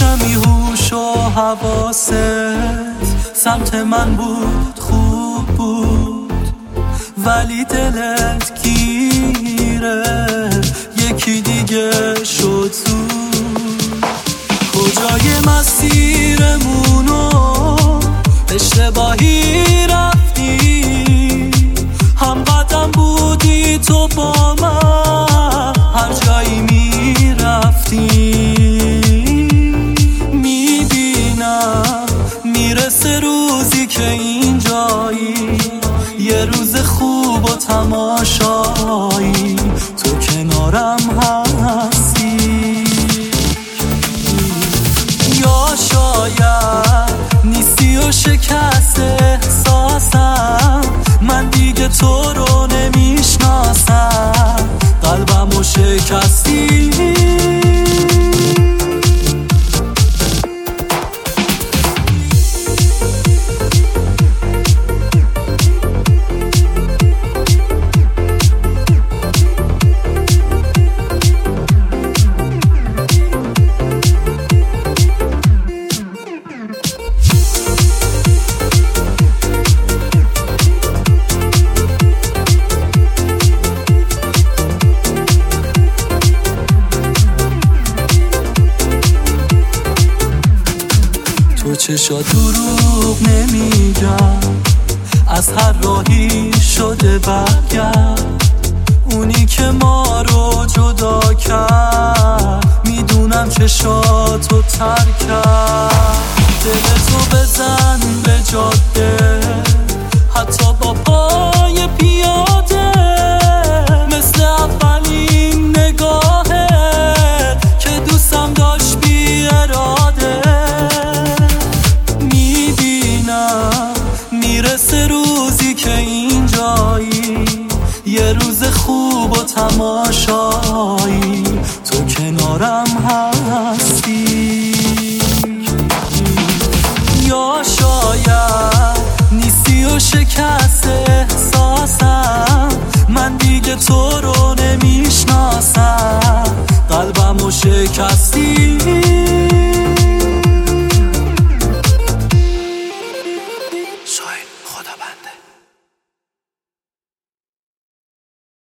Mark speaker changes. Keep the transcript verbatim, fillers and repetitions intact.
Speaker 1: کمی هوش و حواست سمت من بود، خوب بود، ولی دلت گیره یکی دیگه شد زود. کجای مسیرمونو اشتباهی رفتی، هم قدم بودی تو با من هر جایی میرفتی. میبینم میرسه روزی که اینجایی، یه روز خوب و تماشایی، تو کنارم هستی. یا شاید نیستی و شکست احساسم، من دیگه تو رو نمیشناسم، قلبم و شکستی. تو چشا دروغ نمیگم، از هر راهی شده برگرد. اونی که ما رو جدا کرد، میدونم چشاتو تر کرد. دلتو بزن به جاده، حتی با پای پیاده، مثل اولین نگاهت که دوستم داشت بی اراده. میرسه روزی که اینجایی، یه روز خوب و تماشایی، تو کنارم هستی. یا شاید نیستی و شکست احساسم، من دیگه تو رو نمیشناسم، قلبم و شکست.